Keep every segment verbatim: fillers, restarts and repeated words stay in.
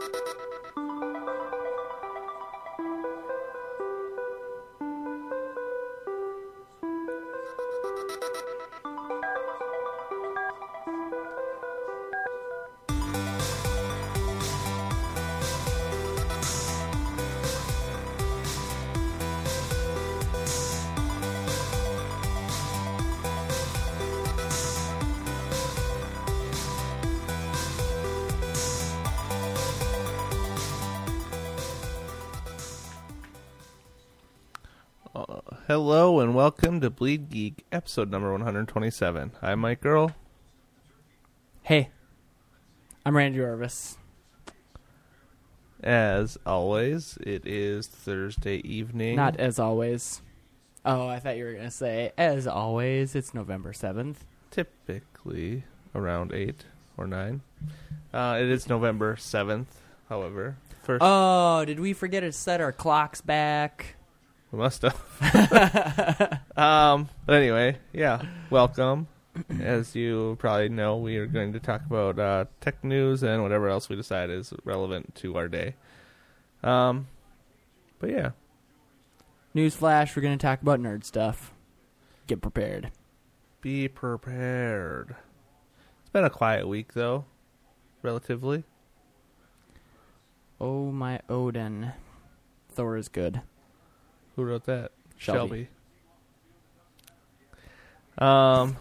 Hello and welcome to Bleed Geek, episode number one hundred twenty-seven. I'm Mike Earl. Hey, I'm Randy Orvis. As always, it is Thursday evening. Not as always. Oh, I thought you were going to say, as always, it's November seventh. Typically around eight or nine. Uh, it is November seventh, however. First, Oh, did we forget to set our clocks back? we must have. um, but anyway, yeah, welcome. As you probably know, we are going to talk about uh, tech news and whatever else we decide is relevant to our day. Um, but yeah. Newsflash, we're going to talk about nerd stuff. Get prepared. Be prepared. It's been a quiet week, though, relatively. Oh, my Odin. Thor is good. Who wrote that? Shelby. Shelby. Um.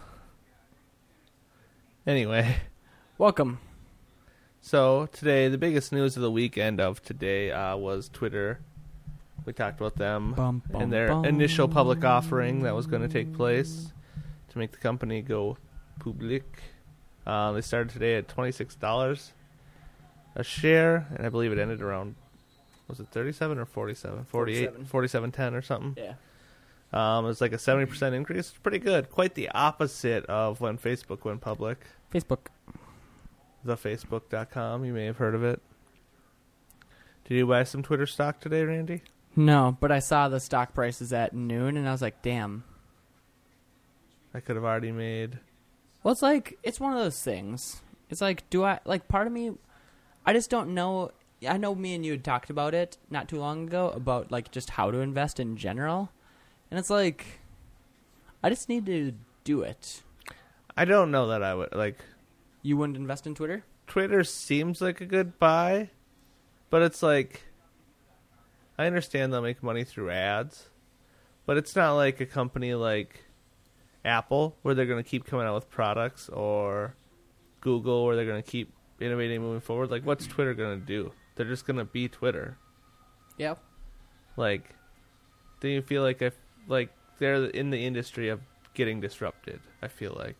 Anyway. Welcome. So, today, the biggest news of the weekend of today uh, was Twitter. We talked about them Bum, bum, and their bum. initial public offering that was going to take place to make the company go public. Uh, they started today at twenty-six dollars a share, and I believe it ended around, was it thirty-seven or forty-seven? forty-eight, forty-seven. forty-seven ten or something. Yeah. Um, it was like a seventy percent increase. It's pretty good. Quite the opposite of when Facebook went public. Facebook. the facebook dot com. You may have heard of it. Did you buy some Twitter stock today, Randy? No, but I saw the stock prices at noon, and I was like, damn. I could have already made... Well, it's like, it's one of those things. It's like, do I, like, part of me, I just don't know. I know me and you had talked about it not too long ago, about, like, just how to invest in general. And it's like, I just need to do it. I don't know that I would... Like, You wouldn't invest in Twitter? Twitter seems like a good buy, but it's like... I understand they'll make money through ads, but it's not like a company like Apple, where they're going to keep coming out with products, or Google, where they're going to keep innovating moving forward. Like, what's Twitter going to do? They're just going to be Twitter. Yeah. Like, do you feel like if, like they're in the industry of getting disrupted? I feel like.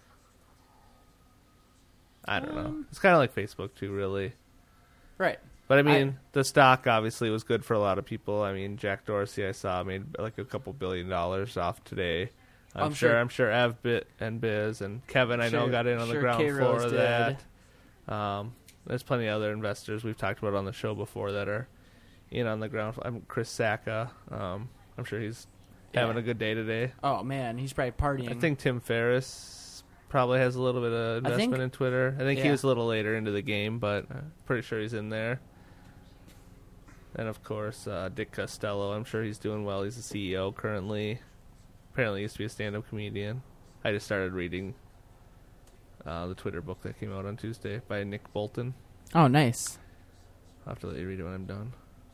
I don't Um, know. It's kind of like Facebook too, really. Right. But I mean, I- the stock obviously was good for a lot of people. I mean, Jack Dorsey, I saw, made like a couple billion dollars off today. I'm, I'm sure, sure- I'm sure Ev Bit and Biz and Kevin, I know, Sure- got in on the sure ground K-Rose floor of did. that. Um, there's plenty of other investors we've talked about on the show before that are in on the ground. I'm Chris Sacca. Um, I'm sure he's having Yeah. a good day today. Oh, man, he's probably partying. I think Tim Ferriss probably has a little bit of I investment think- in Twitter. I think he yeah. was a little later into the game, but I'm pretty sure he's in there. And, of course, uh, Dick Costello. I'm sure he's doing well. He's the C E O currently. Apparently used to be a stand-up comedian. I just started reading uh, the Twitter book that came out on Tuesday by Nick Bolton. Oh, nice. I'll have to let you read it when I'm done.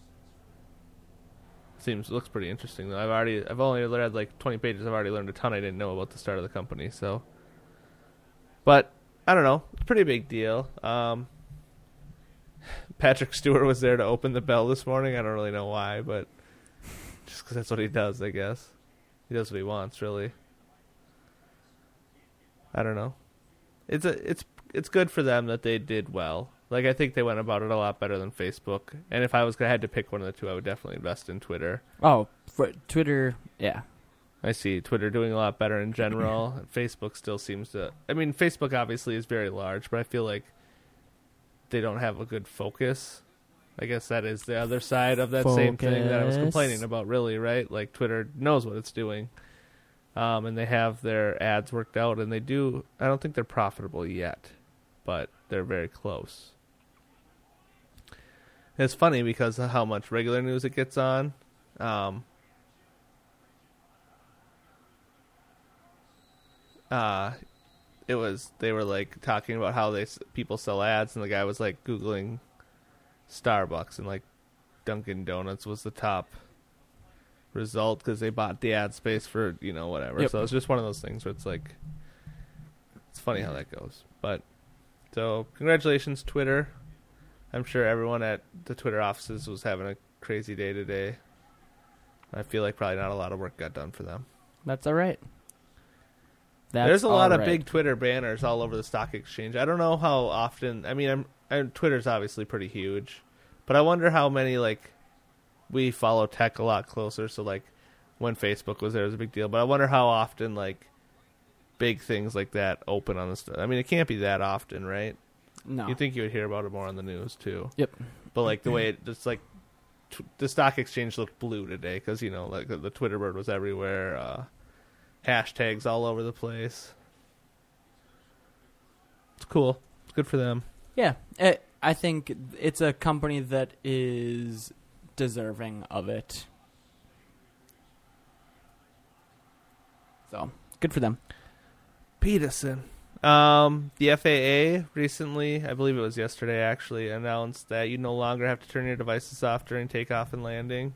Seems looks pretty interesting, though. I've already, I've only read like twenty pages. I've already learned a ton I didn't know about the start of the company. So, but I don't know. It's a pretty big deal. Um, Patrick Stewart was there to open the bell this morning. I don't really know why, but just because that's what he does, I guess. He does what he wants, really. I don't know. It's a, it's, it's good for them that they did well. Like, I think they went about it a lot better than Facebook. And if I was gonna had to pick one of the two, I would definitely invest in Twitter. Oh, for Twitter, yeah. I see Twitter doing a lot better in general. Facebook still seems to... I mean, Facebook obviously is very large, but I feel like they don't have a good focus. I guess that is the other side of that same thing that I was Focus. complaining about, really, right? Like, Twitter knows what it's doing. Um, and they have their ads worked out, and they do... I don't think they're profitable yet, but they're very close. It's funny because of how much regular news it gets on. Um, uh, it was they were like talking about how they people sell ads, and the guy was like Googling Starbucks, and like Dunkin' Donuts was the top result because they bought the ad space for, you know, whatever. Yep. So it's just one of those things where it's like, it's funny how that goes. But so congratulations, Twitter. I'm sure everyone at the Twitter offices was having a crazy day today. I feel like probably not a lot of work got done for them. That's all right. That's There's a lot all of right. big Twitter banners all over the stock exchange. I don't know how often. I mean, I'm, I'm Twitter's obviously pretty huge, but I wonder how many like we follow tech a lot closer. So like when Facebook was there, it was a big deal. But I wonder how often like big things like that open on the. St- I mean, it can't be that often, right? No. You'd think you would hear about it more on the news too. Yep. But like the way it just like t- the stock exchange looked blue today because, you know, like the Twitter bird was everywhere. Uh, hashtags all over the place. It's cool. It's good for them. Yeah, it, I think it's a company that is deserving of it. So, good for them. Peterson. Um, the F A A recently, I believe it was yesterday actually, announced that you no longer have to turn your devices off during takeoff and landing.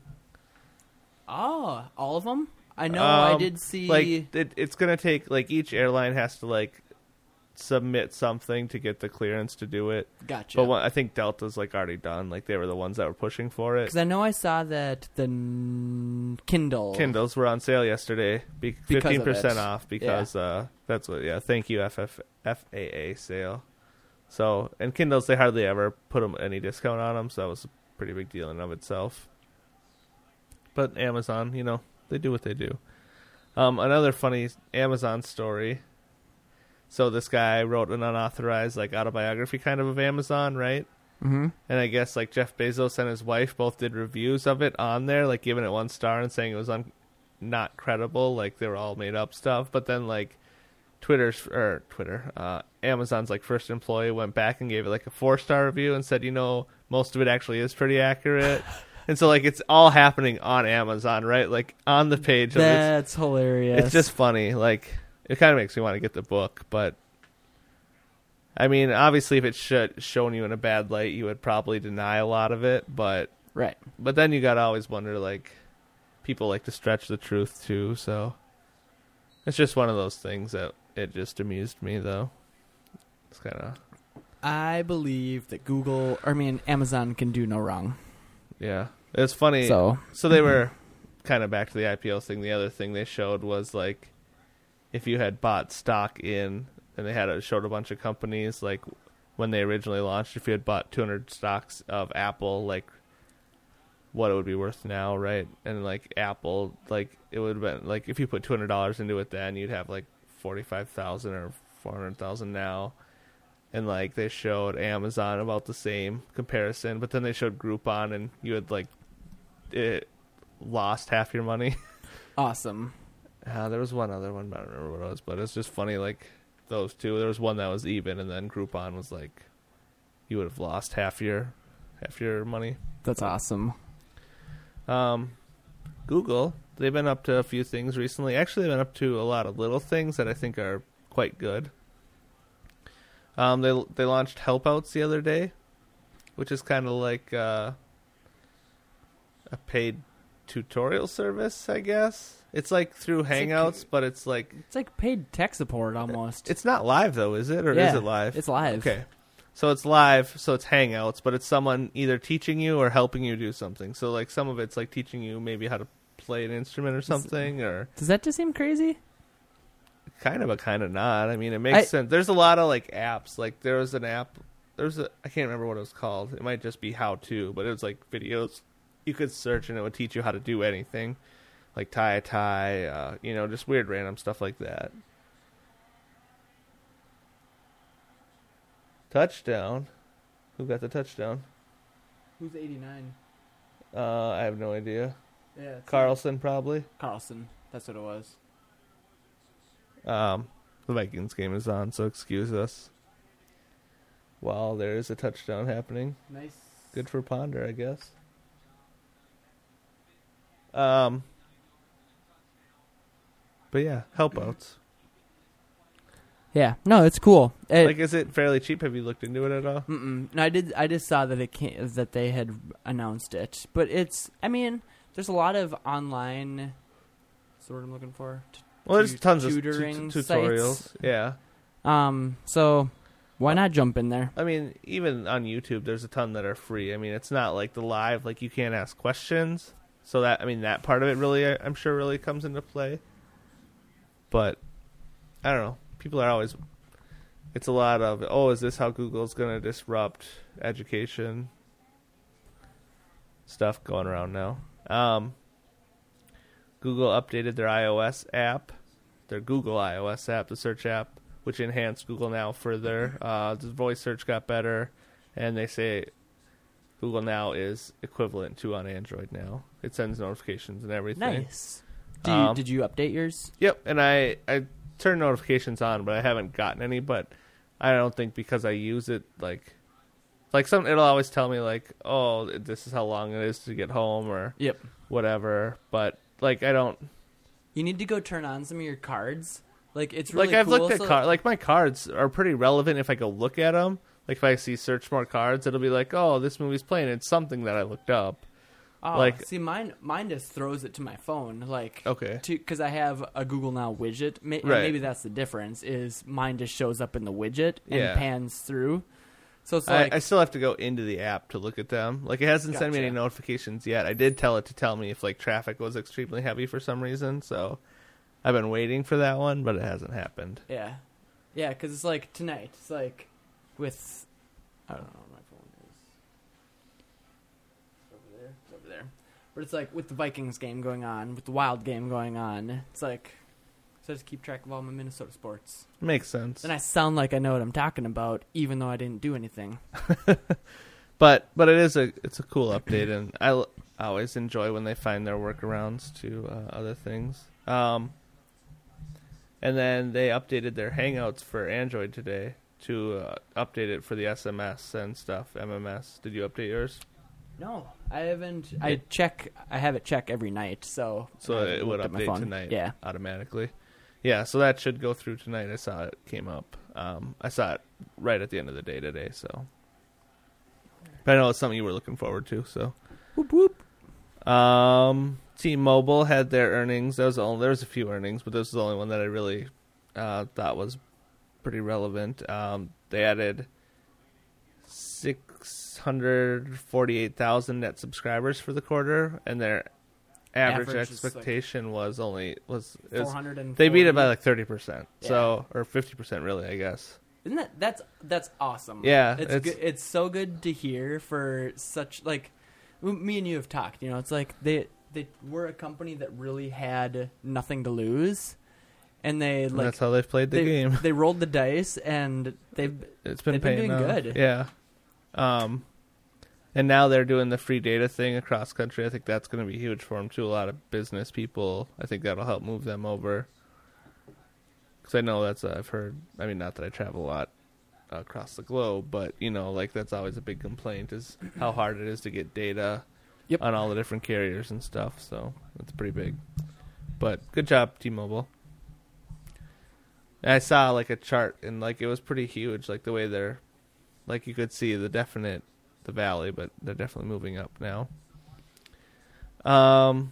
Oh, all of them? I know I Um, did see... Like, it, it's going to take, like, each airline has to, like, submit something to get the clearance to do it. Gotcha. But what, I think Delta's, like, already done. Like, they were the ones that were pushing for it. Because I know I saw that the n- Kindle... Kindles were on sale yesterday. Be- Because of fifteen percent it. off because uh, that's what, yeah, thank you, F F, F A A sale. So, and Kindles, they hardly ever put them any discount on them, so that was a pretty big deal in and of itself. But Amazon, you know, they do what they do. Um, another funny Amazon story. So this guy wrote an unauthorized, like, autobiography kind of of Amazon, right? Mm-hmm. And I guess, like, Jeff Bezos and his wife both did reviews of it on there, like, giving it one star and saying it was un- not credible, like, they were all made up stuff. But then, like, Twitter's, or Twitter, uh, Amazon's, like, first employee went back and gave it, like, a four-star review and said, you know, most of it actually is pretty accurate. And so, like, it's all happening on Amazon, right? Like, on the page. Of That's it's, hilarious. It's just funny. Like, it kind of makes me want to get the book. But, I mean, obviously, if it's sh- shown you in a bad light, you would probably deny a lot of it. But, right. but then you got to always wonder, like, people like to stretch the truth, too. So, it's just one of those things that it just amused me, though. It's kind of... I believe that Google, or I mean, Amazon can do no wrong. Yeah. It's funny. So, So they were kind of back to the I P O thing. The other thing they showed was like if you had bought stock in, and they had a, showed a bunch of companies like when they originally launched. If you had bought two hundred stocks of Apple, like what it would be worth now, right? And like Apple, like it would have been like if you put two hundred dollars into it, then you'd have like forty five thousand or four hundred thousand now. And, like, they showed Amazon about the same comparison, but then they showed Groupon, and you had, like, it lost half your money. awesome. Uh, there was one other one, I don't remember what it was, but it's just funny, like, those two. There was one that was even, and then Groupon was, like, you would have lost half your half your money. That's awesome. Um, Google, they've been up to a few things recently. Actually, they've been up to a lot of little things that I think are quite good. Um, they they launched Helpouts the other day, which is kind of like uh, a paid tutorial service, I guess. It's like through Hangouts, like, but it's like it's like paid tech support almost. It's not live though, is it, or yeah, is it live? It's live. Okay, so it's live, so it's Hangouts, but it's someone either teaching you or helping you do something. So like some of it's like teaching you maybe how to play an instrument or something, or does that just seem crazy? Kind of, but kind of not. I mean, it makes I, sense. There's a lot of like apps. Like there was an app. There's a. I can't remember what it was called. It might just be how to, but it was like videos. You could search and it would teach you how to do anything, like tie a tie. Uh, you know, just weird random stuff like that. Touchdown. Who got the touchdown? Who's eighty-nine? Uh, I have no idea. Yeah, Carlson probably. Carlson. That's what it was. Um, the Vikings game is on, so excuse us while there is a touchdown happening. Nice Good for Ponder, I guess. Um, but yeah, help outs. Yeah, no, it's cool. It, Like, is it fairly cheap? Have you looked into it at all? Mm-mm. No, I did. I just saw that it came, that they had announced it, but it's. I mean, there's a lot of online. What's the word I'm looking for? T- Well, there's tu- tons tutoring of tu- tutorials. sites. Yeah. Um. So, why not jump in there? I mean, even on YouTube, there's a ton that are free. I mean, it's not like the live, like you can't ask questions. So that, I mean, that part of it really, I'm sure, really comes into play. But I don't know. People are always. It's a lot of, oh, is this how Google's going to disrupt education? Stuff going around now. Um, Google updated their iOS app, their Google iOS app, the search app, which enhanced Google Now further. Uh, the voice search got better, and they say Google Now is equivalent to on Android now. It sends notifications and everything. Nice. Do you, Um, did you update yours? Yep, and I, I turned notifications on, but I haven't gotten any, but I don't think because I use it, like, like some, it'll always tell me, like, oh, this is how long it is to get home, or Yep. whatever, but, like, I don't, You need to go turn on some of your cards. Like it's really like, I've cool. looked at, so- car- like, my cards are pretty relevant if I go look at them. Like, if I see search more cards, it'll be like, oh, this movie's playing, it's something that I looked up. Oh, like- see, mine mine just throws it to my phone, like Okay. because I have a Google Now widget. May- and Right. Maybe that's the difference. Is mine just shows up in the widget and Yeah. pans through. So it's I, like I still have to go into the app to look at them. Like, it hasn't sent me any Gotcha. notifications yet. I did tell it to tell me if, like, traffic was extremely heavy for some reason, so I've been waiting for that one, but it hasn't happened. yeah, yeah, because it's like tonight. It's like with I don't know where my phone is. Over there, it's over there. But it's like with the Vikings game going on, with the Wild game going on. It's like so I just keep track of all my Minnesota sports. Makes sense. Then I sound like I know what I'm talking about, even though I didn't do anything. But but it is a it's a cool update, and I, l- I always enjoy when they find their workarounds to uh, other things. Um, and then they updated their Hangouts for Android today to uh, update it for the S M S and stuff, M M S. Did you update yours? No, I haven't. I check. I have it check every night, so So I it would looked at my update phone. tonight Yeah, automatically. Yeah, so that should go through tonight. I saw it came up. Um, I saw it right at the end of the day today, so. But I know it's something you were looking forward to, so. whoop whoop. Um, T-Mobile had their earnings. That was the only, there was a few earnings, but this was the only one that I really uh, thought was pretty relevant. Um, they added six hundred forty-eight thousand net subscribers for the quarter, and their average, Average is like expectation was only was, it was Four hundred and they beat it by like thirty percent, Yeah. so or fifty percent really, I guess. Isn't that that's that's awesome? Yeah, it's it's- good. It's so good to hear for such like me and you have talked. You know, it's like they they were a company that really had nothing to lose, and they And like that's how they've played the they, game. They rolled the dice, and they've It's been they've been paying doing off. good. Yeah. Um, and now they're doing the free data thing across country. I think that's going to be huge for them too. A lot of business people. I think that'll help move them over. Because I know that's uh, I've heard. I mean, not that I travel a lot uh, across the globe, but you know, like that's always a big complaint is how hard it is to get data Yep. on all the different carriers and stuff. So that's pretty big. But good job, T-Mobile. And I saw like a chart and like it was pretty huge, like the way they're, like you could see the definite, the valley, but they're definitely moving up now. Um,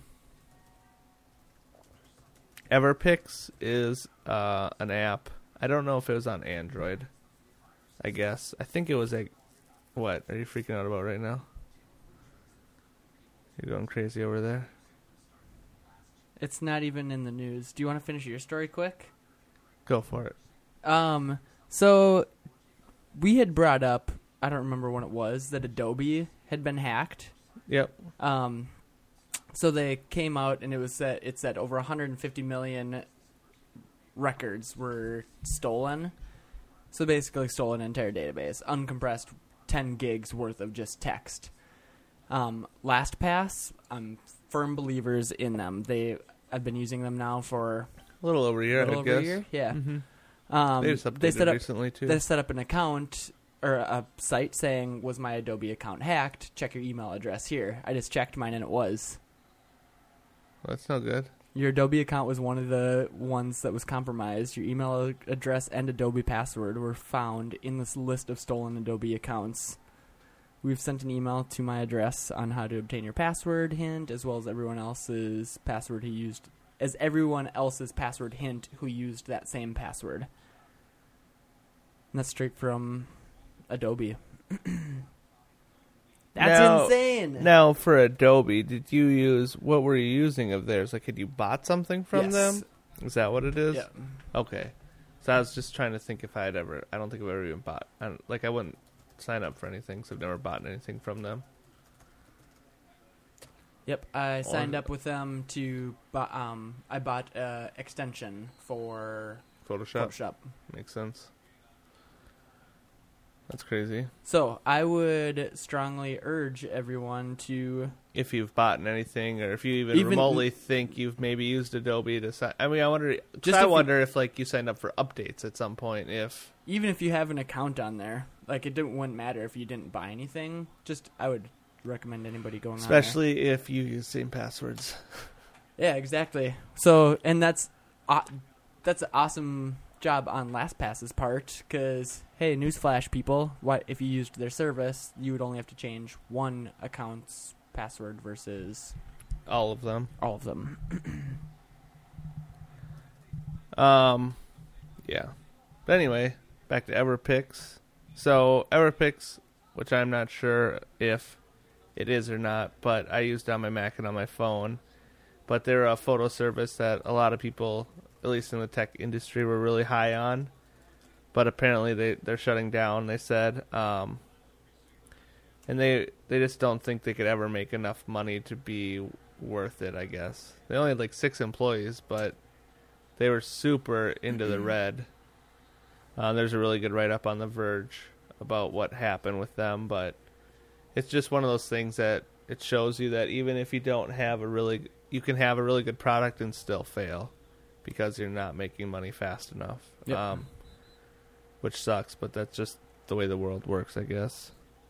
Everpix is uh, an app. I don't know if it was on Android. I guess I think it was a. What are you freaking out about right now? You're going crazy over there. It's not even in the news. Do you want to finish your story quick? Go for it. Um, so we had brought up, I don't remember when it was, that Adobe had been hacked. Yep. Um, so they came out and it was that it said over one hundred fifty million records were stolen. So basically stole an entire database, uncompressed ten gigs worth of just text. Um, LastPass, I'm firm believers in them. They I've been using them now for A little over a year, a little I over guess. a year. Yeah. Mm-hmm. Um, they just updated they set up recently too. they set up an account or a site saying, was my Adobe account hacked? Check your email address here. I just checked mine and it was. That's no good. Your Adobe account was one of the ones that was compromised. Your email address and Adobe password were found in this list of stolen Adobe accounts. We've sent an email to my address on how to obtain your password hint, as well as everyone else's password who used, as everyone else's password hint who used that same password. And that's straight from Adobe. That's now, insane. Now, for Adobe, did you use, what were you using of theirs? Like, had you bought something from Yes. them? Is that what it is? Yeah. Okay. So I was just trying to think if I had ever, I don't think I've ever even bought, I don't, like, I wouldn't sign up for anything, so I've never bought anything from them. Yep, I signed Or- up with them to, bu- um, I bought an extension for Photoshop? Photoshop. Makes sense. That's crazy. So I would strongly urge everyone to. If you've bought anything, or if you even, Even- remotely think you've maybe used Adobe to sign, I mean, I wonder, Just just I if you- wonder if, like, you signed up for updates at some point, if, Even if you have an account on there, like it didn't, wouldn't matter if you didn't buy anything. Just I would recommend anybody going especially if you use same passwords. on there. Yeah, exactly. So and that's uh, that's an awesome job on LastPass's part because hey, newsflash, people! What if you used their service? You would only have to change one account's password versus All of them. all of them. Um, yeah. But anyway, back to EverPix. So EverPix, which I'm not sure if it is or not, but I used on my Mac and on my phone. But they're a photo service that a lot of people, at least in the tech industry, were really high on. But apparently they, they're shutting down, they said. Um, and they they just don't think they could ever make enough money to be worth it, I guess. They only had like six employees, but they were super into the red. Uh, there's a really good write-up on The Verge about what happened with them, but it's just one of those things that it shows you that even if you don't have a really, you can have a really good product and still fail because you're not making money fast enough. Yep. Um, which sucks, but that's just the way the world works, I guess.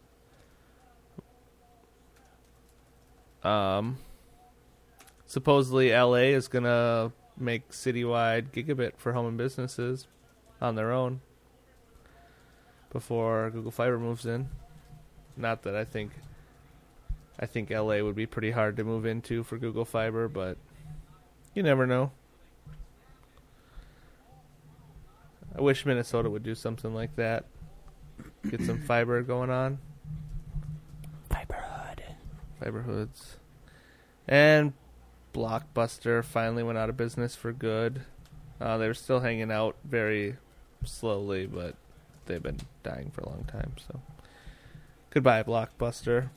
Um, supposedly L A is going to make citywide gigabit for home and businesses on their own before Google Fiber moves in. Not that I think I think L A would be pretty hard to move into for Google Fiber, but you never know. I wish Minnesota would do something like that. Get some fiber going on. Fiberhood. Fiberhoods. And Blockbuster finally went out of business for good. Uh, they were still hanging out very slowly, but they've been dying for a long time. So, goodbye, Blockbuster.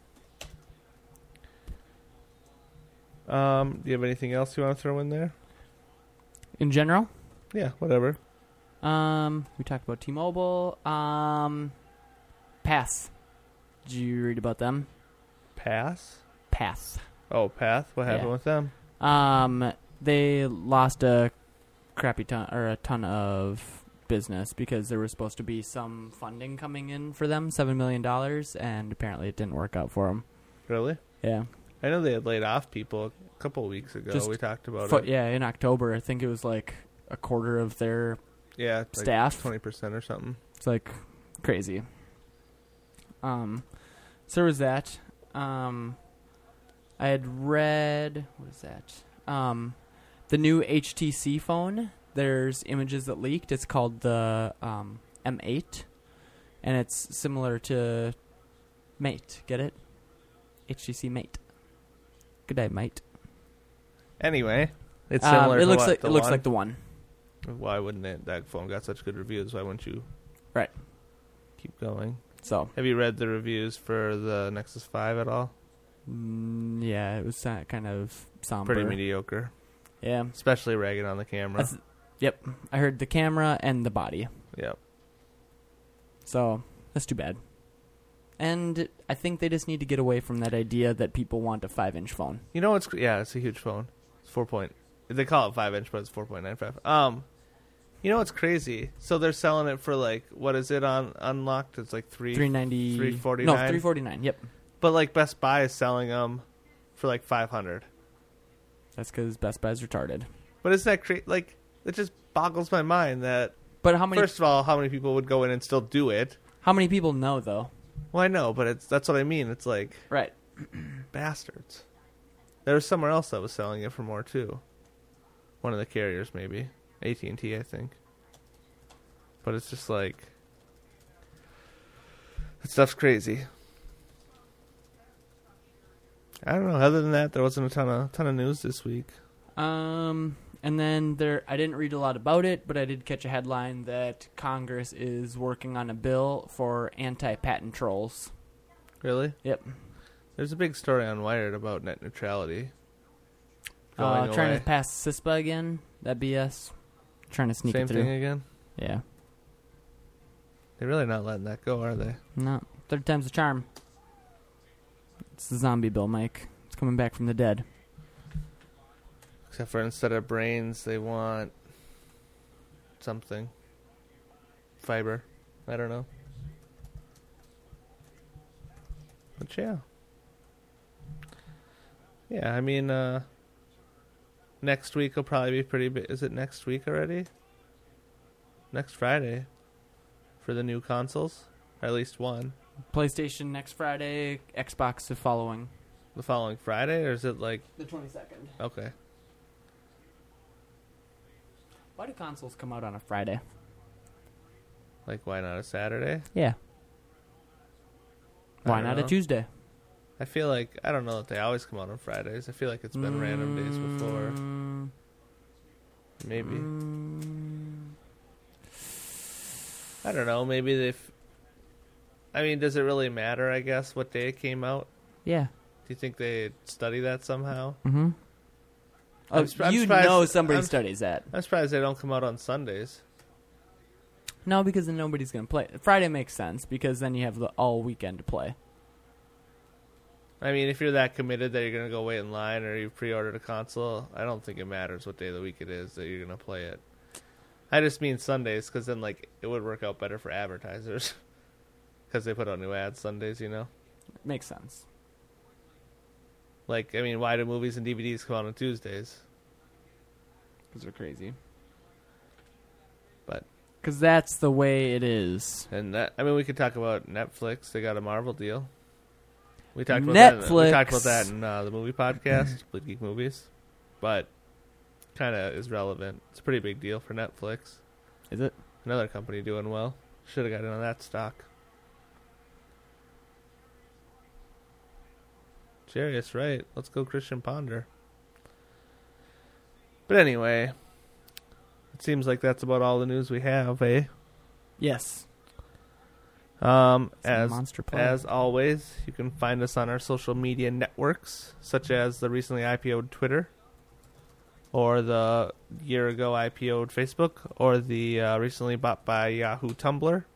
Um, do you have anything else you want to throw in there? In general, Yeah, whatever. um, we talked about T-Mobile. Um, Pass. Did you read about them? Pass? Pass. Oh, Path? What happened Yeah. with them? Um, they lost a crappy ton or a ton of business because there was supposed to be some funding coming in for them, seven million dollars, and apparently it didn't work out for them. Really? Yeah. I know they had laid off people a couple of weeks ago. Just we talked about Fo- it. yeah, in October, I think it was like a quarter of their Yeah, like staff. twenty percent or something. It's like crazy. Um, so there was that. Um, I had read what is that? Um, the new H T C phone. There's images that leaked. It's called the um, M eight, and it's similar to Mate. Get it? H T C Mate. Good day, mate. Anyway, it's Um, similar it to looks what, like the it looks one? like the one. Why wouldn't it? That phone got such good reviews. Why wouldn't you? Right. Keep going. So Have you read the reviews for the Nexus five at all? mm, yeah, it was uh, kind of somber. Pretty mediocre. Yeah. Especially ragging on the camera. That's- Yep. I heard the camera and the body. Yep. So that's too bad. And I think they just need to get away from that idea that people want a five-inch phone. You know what's... Yeah, it's a huge phone. It's four point... They call it five inch, but it's four point nine five. Um, You know what's crazy? So they're selling it for like, what is it on Unlocked? It's like three three ninety. three forty-nine. No, three forty nine. Yep. But like Best Buy is selling them for like five hundred. That's because Best Buy's retarded. But isn't that crazy? Like, it just boggles my mind that. But how many? First of all, how many people would go in and still do it? How many people know though? Well, I know, but it's that's what I mean. It's like Right. bastards. There was somewhere else that was selling it for more too. One of the carriers, maybe A T and T, I think. But it's just like that stuff's crazy. I don't know. Other than that, there wasn't a ton of ton of news this week. Um, and then there, I didn't read a lot about it, but I did catch a headline that Congress is working on a bill for anti-patent trolls. Really? Yep. There's a big story on Wired about net neutrality. Uh, going trying away. to pass CISPA again. That B S. Trying to sneak Same it through. thing again. Yeah. They're really not letting that go, are they? No. Third time's the charm. It's the zombie bill, Mike. It's coming back from the dead. Except for instead of brains, they want something. Fiber. I don't know. But yeah. Yeah, I mean, uh, next week will probably be pretty big. Is it next week already? Next Friday. For the new consoles? Or at least one. PlayStation next Friday. Xbox the following. The following Friday? Or is it like... The twenty-second. Okay. Why do consoles come out on a Friday? Like, why not a Saturday? Yeah. I Why don't not know. a Tuesday? I feel like... I don't know that they always come out on Fridays. I feel like it's been random days before. Mm, Maybe. mm, I don't know. Maybe they've... I mean, does it really matter, I guess, what day it came out? yeah. Do you think they study that somehow? Mm-hmm. Oh, I'm sp- I'm you surprised- know somebody I'm- studies that. I'm surprised they don't come out on Sundays. No, because then nobody's going to play. Friday makes sense because then you have the all weekend to play. I mean, if you're that committed that you're going to go wait in line or you pre-ordered a console, I don't think it matters what day of the week it is that you're going to play it. I just mean Sundays because then, like, it would work out better for advertisers because they put out new ads Sundays, you know? Makes sense. Like, I mean, why do movies and D V Ds come out on Tuesdays? Because they're crazy. But... Because that's the way it is. And that, I mean, we could talk about Netflix. They got a Marvel deal. We talked about that. We Netflix. talked about that in uh, the movie podcast, Bleed Geek Movies. But kind of is relevant. It's a pretty big deal for Netflix. Is it? Another company doing well. Should have got in on that stock. Serious, right? Let's go, Christian Ponder. But anyway, it seems like that's about all the news we have, eh? Yes. Um, It's a as monster play. as always, you can find us on our social media networks, such as the recently I P O'd Twitter, or the year ago I P O'd Facebook, or the uh, recently bought by Yahoo Tumblr.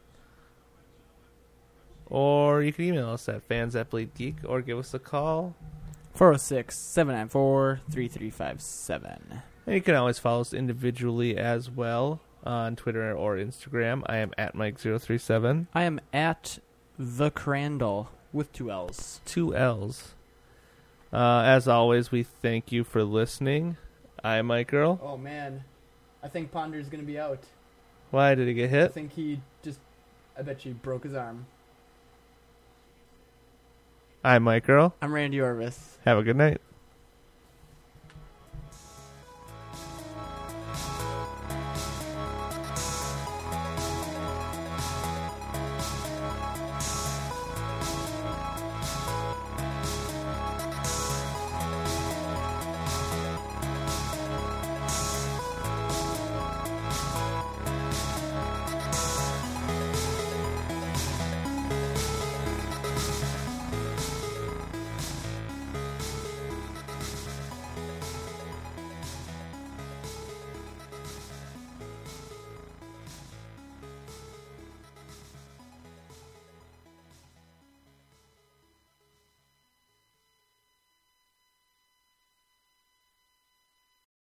Or you can email us at fans at Bleed Geek, or give us a call. four oh six, seven nine four, three three five seven. And you can always follow us individually as well on Twitter or Instagram. I am at Mike zero three seven. I am at the Crandall with two L's. Two L's. Uh, as always, we thank you for listening. I'm Mike Earl. Oh, man. I think Ponder's going to be out. Why did he get I hit? think he just, I bet you broke his arm. I'm Mike Earl. I'm Randy Orvis. Have a good night.